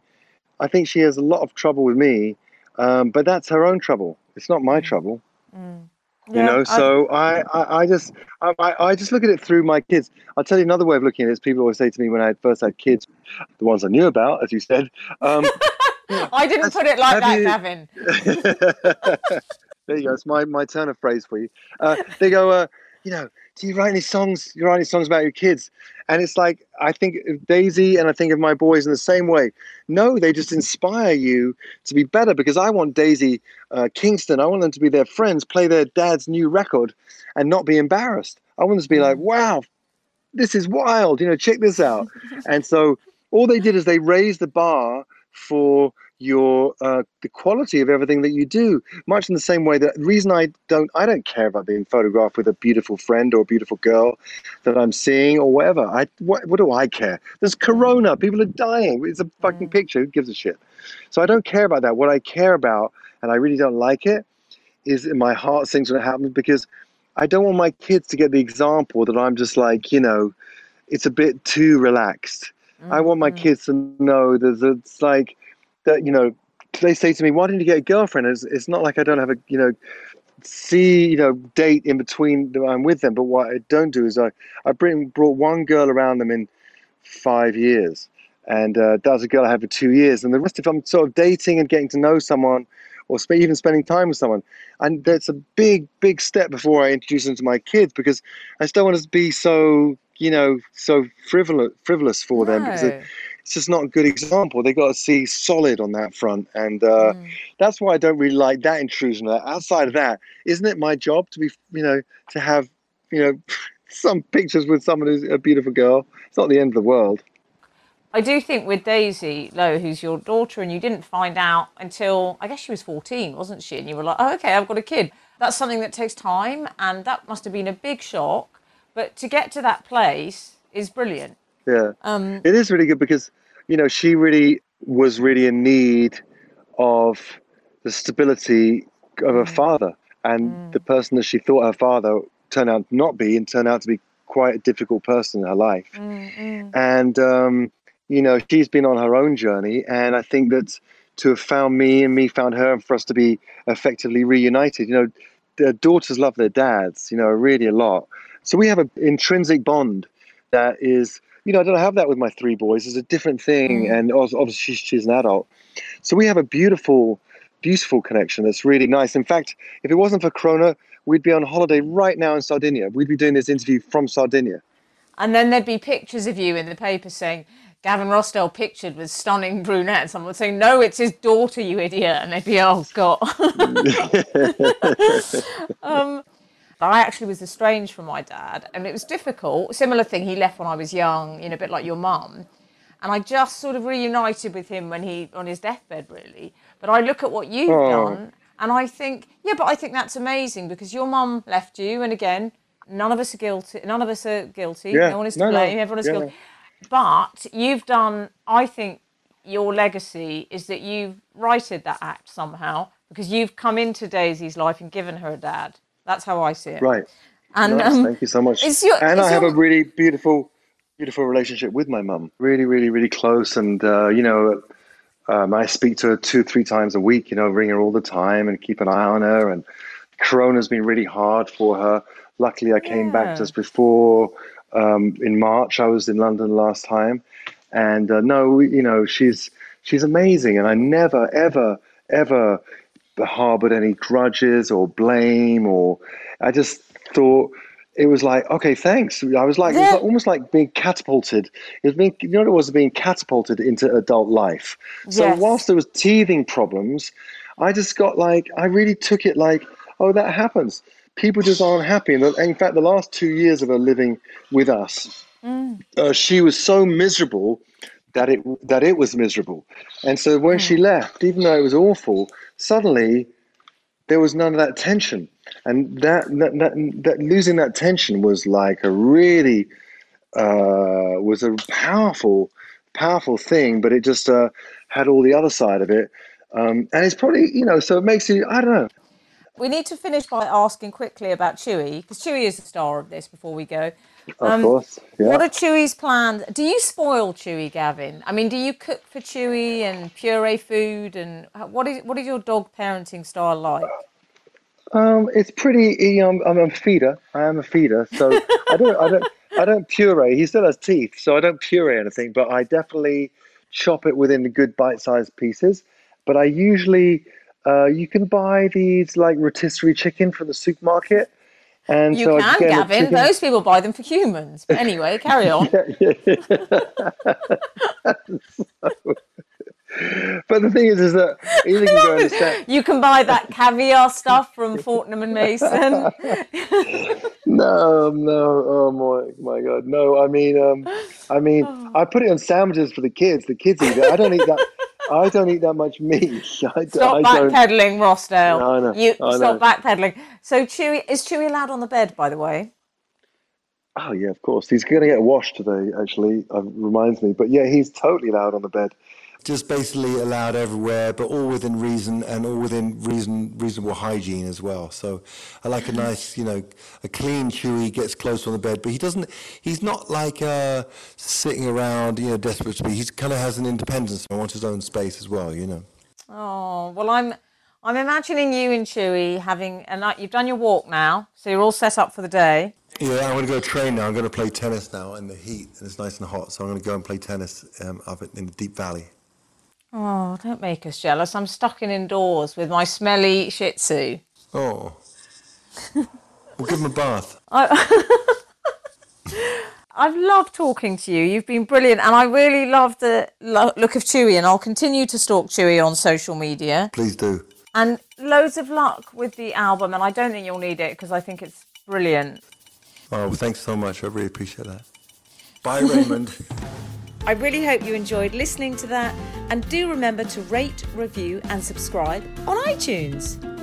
I think she has a lot of trouble with me, but that's her own trouble. It's not my trouble. You know, so I just look at it through my kids. I'll tell you another way of looking at it is people always say to me when I first had kids, the ones I knew about, as you said. I didn't put it like that, Gavin. There you go. It's my turn of phrase for you. They go, you know, do you write any songs? You write any songs about your kids? And it's like, I think of Daisy and I think of my boys in the same way. No, they just inspire you to be better, because I want Daisy Kingston, I want them to be their friends, play their dad's new record and not be embarrassed. I want them to be like, wow, this is wild. You know, check this out. And so all they did is they raised the bar for your the quality of everything that you do, much in the same way that the reason I don't care about being photographed with a beautiful friend or a beautiful girl that I'm seeing or whatever. What do I care? There's corona, people are dying, it's a fucking picture, who gives a shit? So I don't care about that. What I care about, and I really don't like it, is in my heart sinks when it happens, because I don't want my kids to get the example that I'm just like, you know, it's a bit too relaxed. I want my kids to know that it's like that, you know, they say to me, why didn't you get a girlfriend? It's not like I don't have a, you know, date in between that I'm with them. But what I don't do is I brought one girl around them in 5 years. And that was a girl I had for 2 years. And the rest, if I'm sort of dating and getting to know someone or even spending time with someone, and that's a big, big step before I introduce them to my kids, because I just don't want to be so, you know, so frivolous for them, because it's just not a good example. They got to see solid on that front, and that's why I don't really like that intrusion. Outside of that, isn't it my job to be, you know, to have, you know, some pictures with someone who's a beautiful girl? It's not the end of the world. I do think with Daisy Lowe, who's your daughter, and you didn't find out until, I guess she was 14, wasn't she? And you were like, oh, okay, I've got a kid. That's something that takes time, and that must have been a big shock. But to get to that place is brilliant. Yeah, it is really good, because, you know, she really was really in need of the stability of her father. And the person that she thought her father turned out not be, and turned out to be quite a difficult person in her life. And, she's been on her own journey. And I think that to have found me and me found her, and for us to be effectively reunited, their daughters love their dads, really a lot. So we have an intrinsic bond that is, I don't have that with my 3 boys. It's a different thing. And obviously she's an adult. So we have a beautiful connection that's really nice. In fact, if it wasn't for Corona, we'd be on holiday right now in Sardinia. We'd be doing this interview from Sardinia. And then there'd be pictures of you in the paper saying, Gavin Rossdale pictured with stunning brunette. Someone would say, no, it's his daughter, you idiot. And they'd be, oh, God. I actually was estranged from my dad, and it was difficult. Similar thing, he left when I was young, a bit like your mum. And I just sort of reunited with him on his deathbed, really. But I look at what you've done, and I think, I think that's amazing, because your mum left you, and again, none of us are guilty. No one is to blame. Everyone is guilty. But you've done, I think your legacy is that you've righted that act somehow, because you've come into Daisy's life and given her a dad. That's how I see it. Right. And nice. Thank you so much. I have a really beautiful relationship with my mum. Really, really, really close. And, I speak to her 2-3 times a week, ring her all the time and keep an eye on her. And Corona's been really hard for her. Luckily, I came back just before, in March. I was in London last time. And she's amazing. And I never, ever, ever harbored any grudges or blame, or I just thought it was like, okay, thanks. I was like, it was almost like being catapulted. It was being catapulted into adult life. So whilst there was teething problems, I just got I really took it like, oh, that happens. People just aren't happy. And in fact, the last 2 years of her living with us, she was so miserable that it was miserable. And so when she left, even though it was awful, suddenly there was none of that tension. And that losing that tension was like a really was a powerful thing, but it just had all the other side of it. And it's probably, so it makes you, I don't know. We need to finish by asking quickly about Chewy, because Chewy is the star of this before we go. Of course, yeah. What are Chewy's plans? Do you spoil Chewy, Gavin? I mean, do you cook for Chewy and puree food? And what is your dog parenting style like? It's pretty. I'm a feeder. I am a feeder, so I don't puree. He still has teeth, so I don't puree anything. But I definitely chop it within the good bite-sized pieces. But I usually, you can buy these rotisserie chicken from the supermarket. And you can, Gavin. Those people buy them for humans. But anyway, carry on. But the thing is that either can go understand. You can buy that caviar stuff from Fortnum and Mason. No. Oh my God. No, I mean, I put it on sandwiches for the kids. The kids eat it. I don't eat that. I don't eat that much meat. Stop backpedaling, Rossdale. No, I know. Stop backpedaling. So is Chewy allowed on the bed, by the way? Oh yeah, of course. He's going to get washed today. Actually, reminds me. But yeah, he's totally allowed on the bed. Just basically allowed everywhere, but all within reason and all within reasonable hygiene as well. So I like a nice, a clean Chewy, gets close on the bed, but he's not like sitting around, desperate to be. He kind of has an independence and wants his own space as well, Oh, well, I'm imagining you and Chewy having a night. You've done your walk now, so you're all set up for the day. Yeah, I'm going to go train now. I'm going to play tennis now in the heat, and it's nice and hot, so I'm going to go and play tennis up in the Deep Valley. Oh, don't make us jealous. I'm stuck indoors with my smelly Shih Tzu. Oh. We'll give him a bath. I've loved talking to you. You've been brilliant. And I really love the look of Chewy. And I'll continue to stalk Chewy on social media. Please do. And loads of luck with the album. And I don't think you'll need it because I think it's brilliant. Oh, well, thanks so much. I really appreciate that. Bye, Raymond. I really hope you enjoyed listening to that, and do remember to rate, review and subscribe on iTunes.